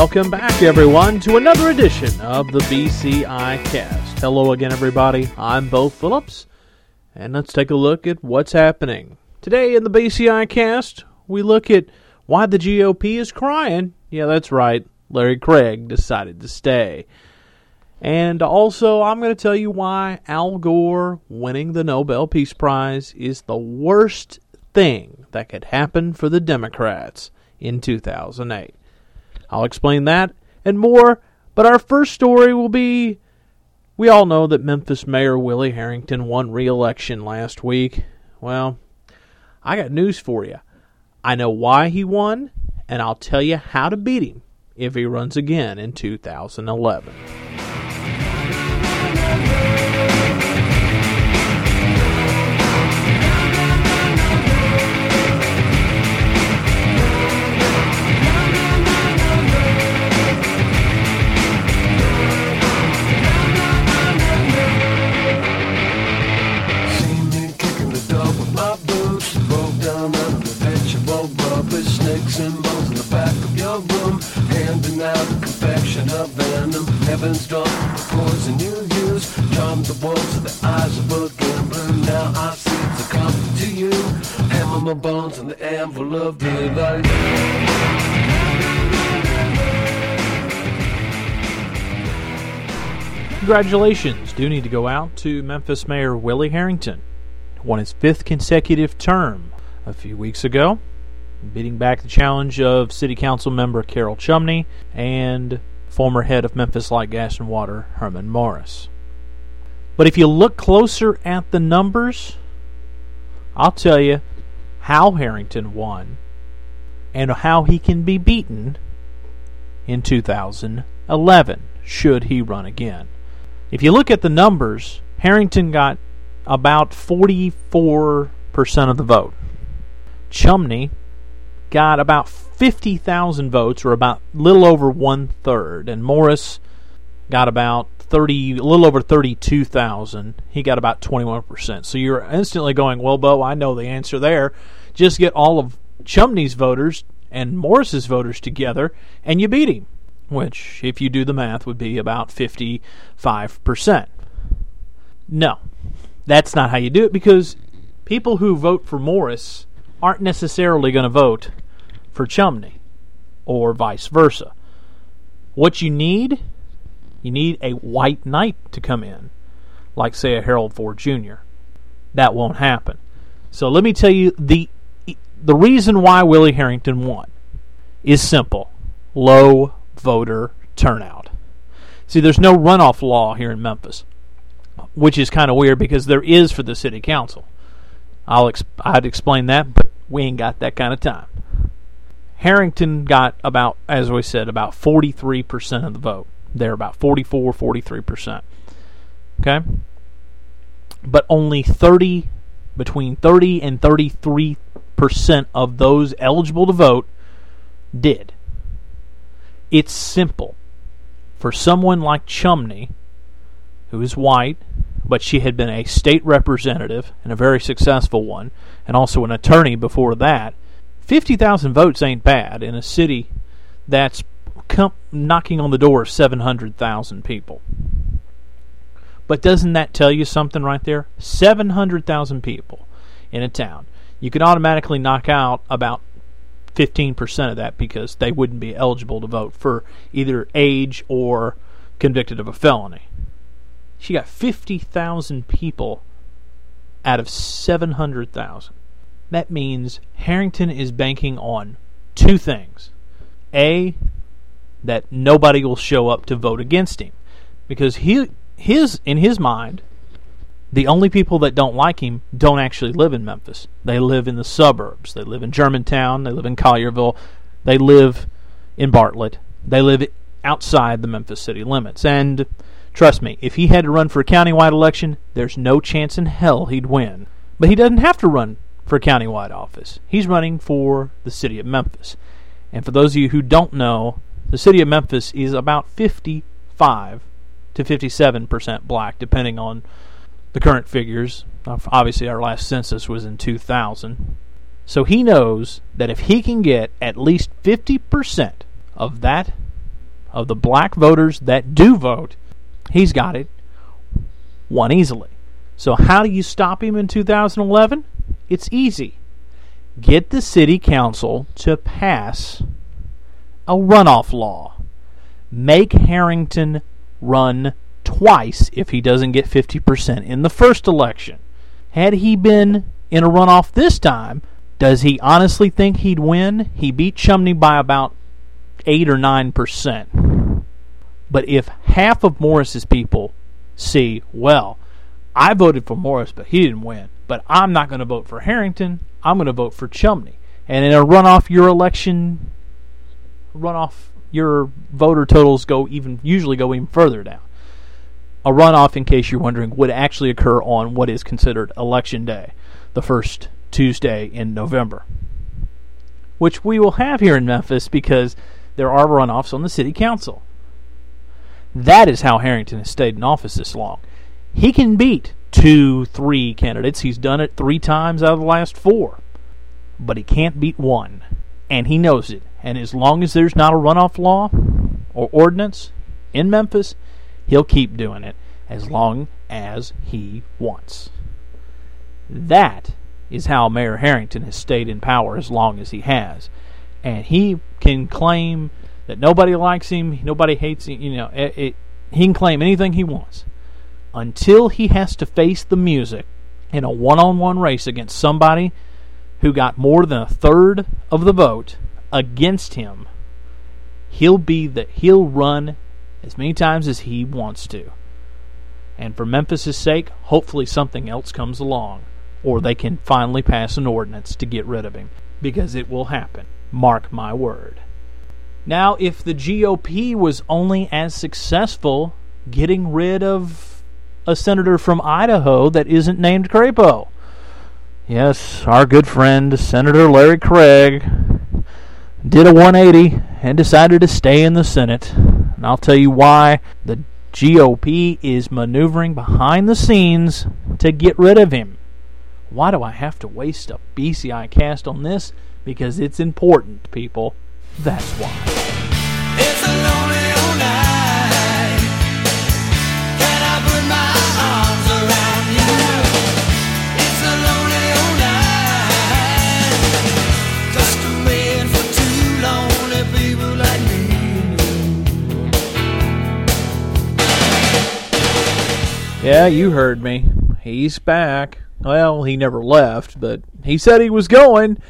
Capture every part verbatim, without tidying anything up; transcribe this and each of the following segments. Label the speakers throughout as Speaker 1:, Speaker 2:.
Speaker 1: welcome back, everyone, to another edition of the B C I Cast. Hello again, everybody. I'm Bo Phillips, and let's take a look at what's happening. Today in the B C I Cast, we look at why the G O P is crying. Yeah, that's right. Larry Craig decided to stay. And also, I'm going to tell you why Al Gore winning the Nobel Peace Prize is the worst thing that could happen for the Democrats in two thousand eight. I'll explain that and more, but our first story will be, we all know that Memphis Mayor Willie Harrington won re-election last week. Well, I got news for you. I know why he won, and I'll tell you how to beat him if he runs again in two thousand eleven.
Speaker 2: Snakes and bones in the back of your room, handing out a confection of venom. Heaven's drunk the poison you use, charm the wolves with the eyes of a gambler. Now I see it's a comfort to you. Hammer my bones in the anvil of daylight.
Speaker 1: Congratulations do need to go out to Memphis Mayor Willie Harrington, who won his fifth consecutive term a few weeks ago, beating back the challenge of City Council member Carol Chumney and former head of Memphis Light, Gas, and Water, Herman Morris. But if you look closer at the numbers, I'll tell you how Harrington won and how he can be beaten in two thousand eleven, should he run again. If you look at the numbers, Harrington got about forty-four percent of the vote. Chumney got about fifty thousand votes, or about a little over one-third. And Morris got about thirty, a little over thirty-two thousand. He got about twenty-one percent. So you're instantly going, well, Bo, I know the answer there. Just get all of Chumney's voters and Morris's voters together, and you beat him, which, if you do the math, would be about fifty-five percent. No, that's not how you do it, because people who vote for Morris aren't necessarily going to vote for Chumney, or vice versa. What you need, you need a white knight to come in, like, say, a Harold Ford Junior That won't happen. So let me tell you, the the reason why Willie Harrington won is simple: low voter turnout. See, there's no runoff law here in Memphis, which is kind of weird, because there is for the city council. I'll exp- I'd explain that, but we ain't got that kind of time. Harrington got about, as we said, about forty-three percent of the vote. They're about forty-four, forty-three percent. Okay? But only thirty, between thirty and thirty-three percent of those eligible to vote did. It's simple. For someone like Chumney, who is white, but she had been a state representative, and a very successful one, and also an attorney before that, fifty thousand votes ain't bad in a city that's com- knocking on the door of seven hundred thousand people. But doesn't that tell you something right there? seven hundred thousand people in a town. You can automatically knock out about fifteen percent of that, because they wouldn't be eligible to vote for either age or convicted of a felony. She got fifty thousand people out of seven hundred thousand. That means Harrington is banking on two things. A, that nobody will show up to vote against him, because he, his, in his mind, the only people that don't like him don't actually live in Memphis. They live in the suburbs. They live in Germantown. They live in Collierville. They live in Bartlett. They live outside the Memphis city limits. And trust me, if he had to run for a countywide election, there's no chance in hell he'd win. But he doesn't have to run for a countywide office. He's running for the city of Memphis. And for those of you who don't know, the city of Memphis is about fifty-five to fifty-seven percent black, depending on the current figures. Obviously, our last census was in two thousand. So he knows that if he can get at least fifty percent of that of the black voters that do vote, he's got it won easily. So how do you stop him in two thousand eleven? It's easy. Get the city council to pass a runoff law. Make Harrington run twice if he doesn't get fifty percent in the first election. Had he been in a runoff this time, does he honestly think he'd win? He beat Chumney by about eight or nine percent. But if half of Morris's people see, well, I voted for Morris, but he didn't win, but I'm not going to vote for Harrington, I'm going to vote for Chumney. And in a runoff, your election, runoff, your voter totals go even, usually go even further down. A runoff, in case you're wondering, would actually occur on what is considered Election Day, the first Tuesday in November, which we will have here in Memphis because there are runoffs on the city council. That is how Harrington has stayed in office this long. He can beat two, three candidates. He's done it three times out of the last four. But he can't beat one. And he knows it. And as long as there's not a runoff law or ordinance in Memphis, he'll keep doing it as long as he wants. That is how Mayor Harrington has stayed in power as long as he has. And he can claim that nobody likes him, nobody hates him, you know, it, it, he can claim anything he wants. Until he has to face the music in a one-on-one race against somebody who got more than a third of the vote against him, he'll be the he'll run as many times as he wants to. And for Memphis' sake, hopefully something else comes along, or they can finally pass an ordinance to get rid of him, because it will happen. Mark my word. Now, if the G O P was only as successful getting rid of a senator from Idaho that isn't named Crapo. Yes, our good friend, Senator Larry Craig, did a one eighty and decided to stay in the Senate. And I'll tell you why. The G O P is maneuvering behind the scenes to get rid of him. Why do I have to waste a B C I cast on this? Because it's important, people. That's why.
Speaker 2: It's a lonely old night. Can I put my arms around you? It's a lonely old night. Custom made for two lonely people like me.
Speaker 1: Yeah, you heard me. He's back. Well, he never left, but he said he was going.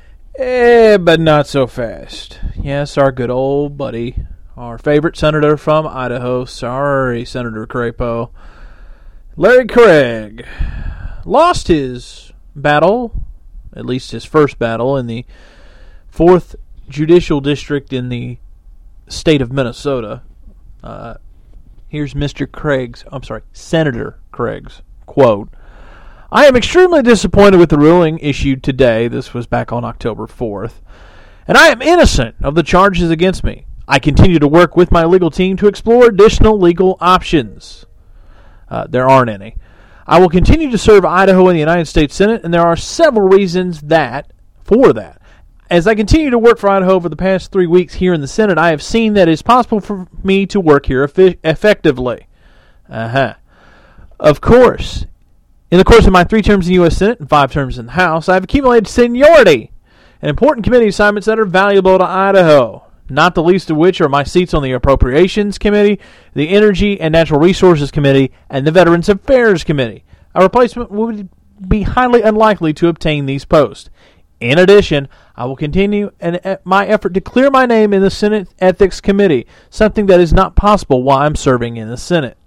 Speaker 1: Eh, but not so fast. Yes, our good old buddy, our favorite senator from Idaho, sorry, Senator Crapo, Larry Craig, lost his battle, at least his first battle, in the fourth Judicial District in the state of Minnesota. Uh, here's Mister Craig's, I'm sorry, Senator Craig's quote. I am extremely disappointed with the ruling issued today. This was back on October fourth. And I am innocent of the charges against me. I continue to work with my legal team to explore additional legal options. Uh, there aren't any. I will continue to serve Idaho in the United States Senate, and there are several reasons that for that. As I continue to work for Idaho over the past three weeks here in the Senate, I have seen that it is possible for me to work here eff- effectively. Uh-huh. Of course, in the course of my three terms in the U S Senate and five terms in the House, I have accumulated seniority and important committee assignments that are valuable to Idaho, not the least of which are my seats on the Appropriations Committee, the Energy and Natural Resources Committee, and the Veterans Affairs Committee. A replacement would be highly unlikely to obtain these posts. In addition, I will continue an, my effort to clear my name in the Senate Ethics Committee, something that is not possible while I'm serving in the Senate.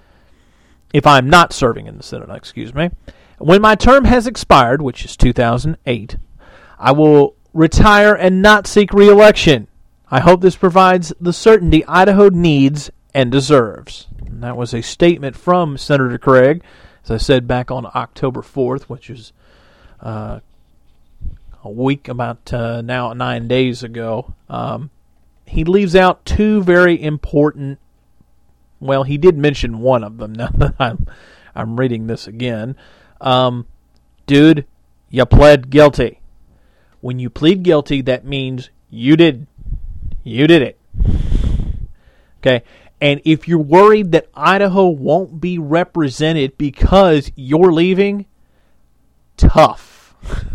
Speaker 1: If I'm not serving in the Senate, excuse me. When my term has expired, which is two thousand eight, I will retire and not seek re-election. I hope this provides the certainty Idaho needs and deserves. And that was a statement from Senator Craig, as I said, back on October fourth, which is uh, a week, about uh, now nine days ago. Um, he leaves out two very important. Well, he did mention one of them now that I'm, I'm reading this again. Um, dude, you pled guilty. When you plead guilty, that means you did, you did it. Okay? And if you're worried that Idaho won't be represented because you're leaving, tough.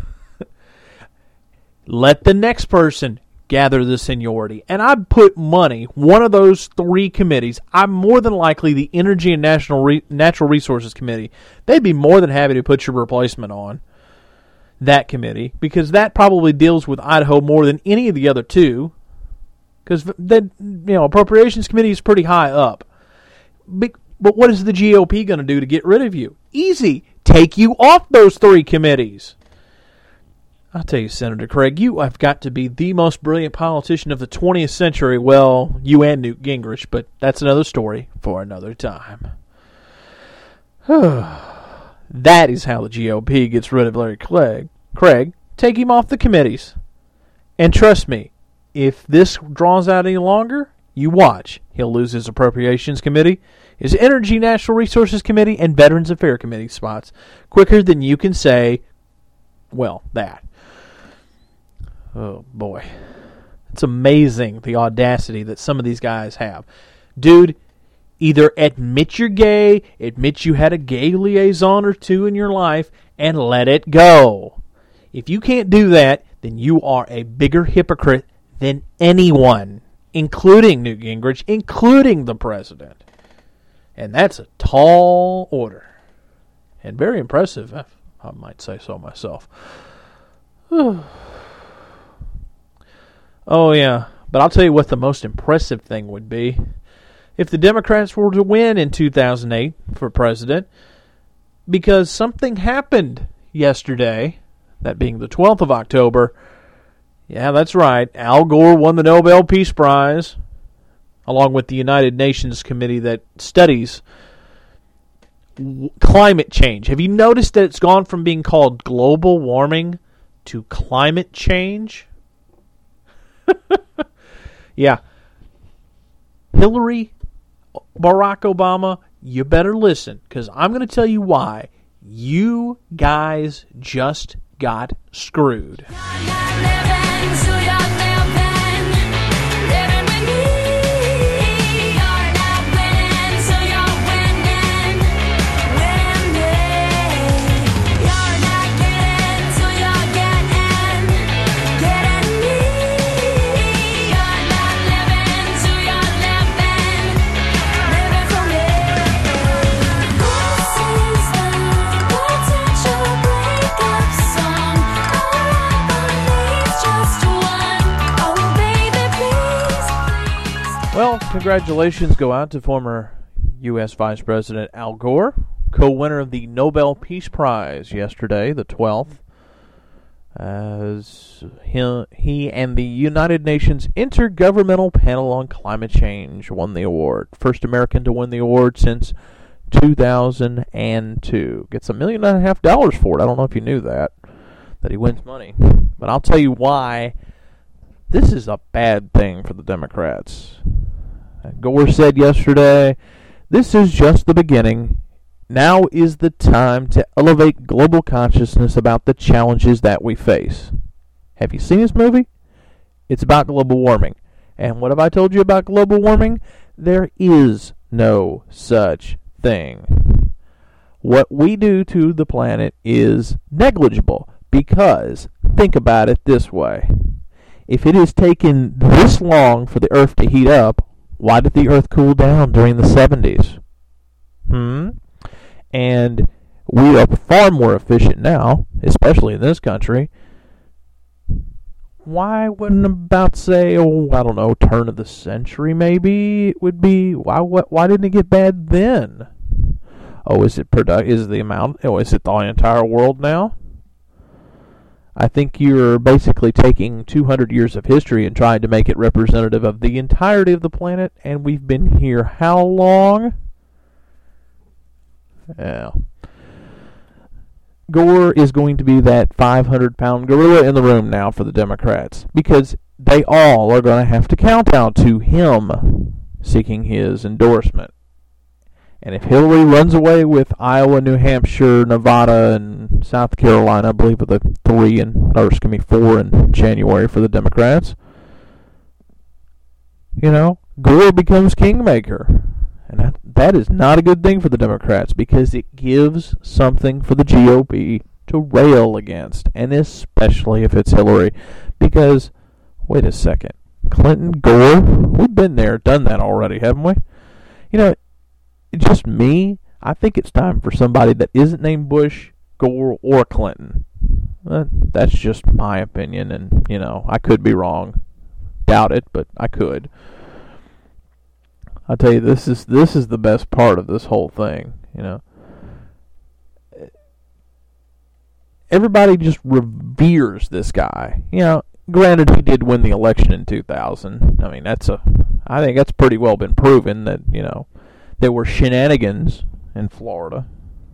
Speaker 1: Let the next person gather the seniority. And I'd put money, one of those three committees, I'm more than likely the Energy and National Re- Natural Resources Committee, they'd be more than happy to put your replacement on that committee, because that probably deals with Idaho more than any of the other two, because the you know Appropriations Committee is pretty high up. But, but what is the G O P going to do to get rid of you? Easy. Take you off those three committees. I'll tell you, Senator Craig, you have got to be the most brilliant politician of the twentieth century. Well, you and Newt Gingrich, but that's another story for another time. That is how the G O P gets rid of Larry Craig. Craig, take him off the committees. And trust me, if this draws out any longer, you watch. He'll lose his Appropriations Committee, his Energy Natural Resources Committee, and Veterans Affairs Committee spots quicker than you can say, well, that. Oh, boy. It's amazing the audacity that some of these guys have. Dude, either admit you're gay, admit you had a gay liaison or two in your life, and let it go. If you can't do that, then you are a bigger hypocrite than anyone, including Newt Gingrich, including the president. And that's a tall order. And very impressive, I might say so myself. Oh, yeah. But I'll tell you what the most impressive thing would be. If the Democrats were to win in two thousand eight for president, because something happened yesterday, that being the twelfth of October. Yeah, that's right. Al Gore won the Nobel Peace Prize, along with the United Nations committee that studies climate change. Have you noticed that it's gone from being called global warming to climate change? Yeah. Hillary, Barack Obama, you better listen, because I'm going to tell you why you guys just got screwed. Well, congratulations go out to former U S Vice President Al Gore, co-winner of the Nobel Peace Prize yesterday, the twelfth, as he, he and the United Nations Intergovernmental Panel on Climate Change won the award. First American to win the award since two thousand two. Gets a million and a half dollars for it. I don't know if you knew that, that he wins money. But I'll tell you why this is a bad thing for the Democrats. Gore said yesterday, this is just the beginning. Now is the time to elevate global consciousness about the challenges that we face. Have you seen this movie? It's about global warming. And what have I told you about global warming? There is no such thing. What we do to the planet is negligible, because think about it this way. If it has taken this long for the Earth to heat up, why did the Earth cool down during the seventies? Hmm? And we are far more efficient now, especially in this country. Why wouldn't about say, oh, I don't know, turn of the century maybe it would be? Why what? Why didn't it get bad then? Oh, is it product? Is the amount? Oh, is it the entire world now? I think you're basically taking two hundred years of history and trying to make it representative of the entirety of the planet, and we've been here how long? Yeah. Gore is going to be that five hundred pound gorilla in the room now for the Democrats, because they all are going to have to kowtow to him seeking his endorsement. And if Hillary runs away with Iowa, New Hampshire, Nevada, and South Carolina, I believe are the three, and or excuse me, four in January for the Democrats, you know, Gore becomes kingmaker. And that, that is not a good thing for the Democrats because it gives something for the G O P to rail against, and especially if it's Hillary. Because, wait a second, Clinton, Gore, we've been there, done that already, haven't we? You know, just me, I think it's time for somebody that isn't named Bush, Gore, or Clinton. Uh, that's just my opinion, and, you know, I could be wrong. Doubt it, but I could. I'll tell you, this is this is the best part of this whole thing, you know. Everybody just reveres this guy. You know, granted, he did win the election in two thousand. I mean, that's a, I think that's pretty well been proven that, you know, there were shenanigans in Florida.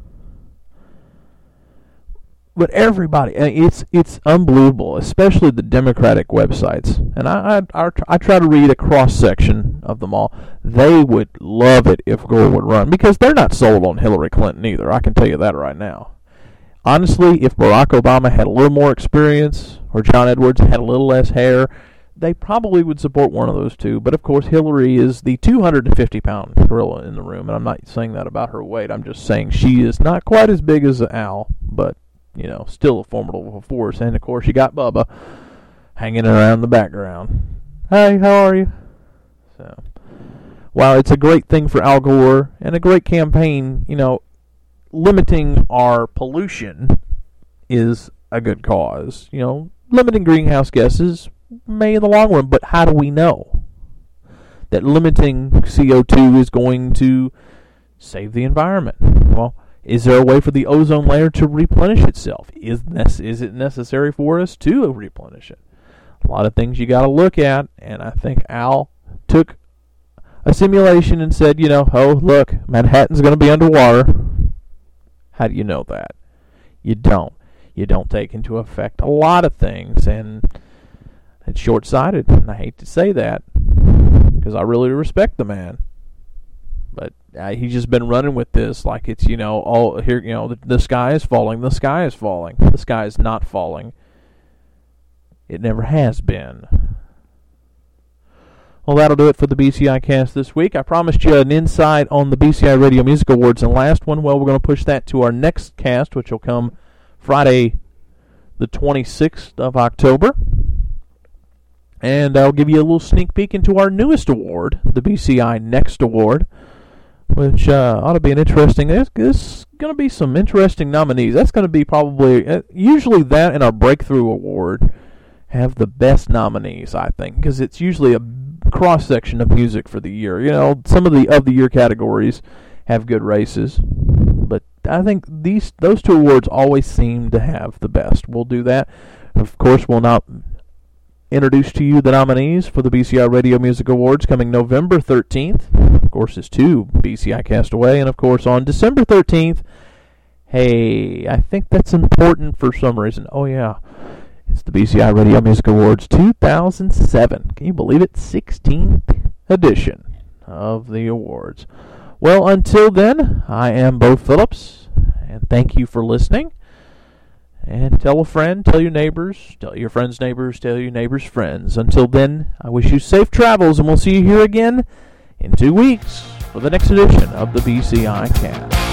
Speaker 1: But everybody, it's it's unbelievable, especially the Democratic websites. And I I, I, I try to read a cross-section of them all. They would love it if Gore would run, because they're not sold on Hillary Clinton either. I can tell you that right now. Honestly, if Barack Obama had a little more experience, or John Edwards had a little less hair, they probably would support one of those two. But, of course, Hillary is the two hundred fifty pound gorilla in the room. And I'm not saying that about her weight. I'm just saying she is not quite as big as Al, but, you know, still a formidable force. And, of course, you got Bubba hanging around in the background. Hey, how are you? So, while it's a great thing for Al Gore and a great campaign, you know, limiting our pollution is a good cause. You know, limiting greenhouse gases may in the long run, but how do we know that limiting C O two is going to save the environment? Well, is there a way for the ozone layer to replenish itself? Is this, is it necessary for us to replenish it? A lot of things you got to look at, and I think Al took a simulation and said, you know, oh, look, Manhattan's going to be underwater. How do you know that? You don't. You don't take into effect a lot of things, and it's short-sighted, and I hate to say that because I really respect the man. But uh, he's just been running with this like it's, you know, all here, you know, the, the sky is falling, the sky is falling. The sky is not falling. It never has been. Well, that'll do it for the B C I cast this week. I promised you an insight on the B C I Radio Music Awards and last one. Well, we're going to push that to our next cast, which will come Friday the twenty-sixth of October. And I'll give you a little sneak peek into our newest award, the B C I Next Award, which uh, ought to be an interesting... There's, there's going to be some interesting nominees. That's going to be probably... Uh, usually that and our Breakthrough Award have the best nominees, I think, because it's usually a cross-section of music for the year. You know, some of the of-the-year categories have good races, but I think these those two awards always seem to have the best. We'll do that. Of course, we'll not introduce to you the nominees for the B C I Radio Music Awards coming November thirteenth. Of course, it's two B C I Cast Away. And, of course, on December thirteenth, hey, I think that's important for some reason. Oh, yeah. It's the B C I Radio Music Awards two thousand seven. Can you believe it? sixteenth edition of the awards. Well, until then, I am Bo Phillips, and thank you for listening. And tell a friend, tell your neighbors, tell your friends' neighbors, tell your neighbors' friends. Until then, I wish you safe travels, and we'll see you here again in two weeks for the next edition of the B C I Cast.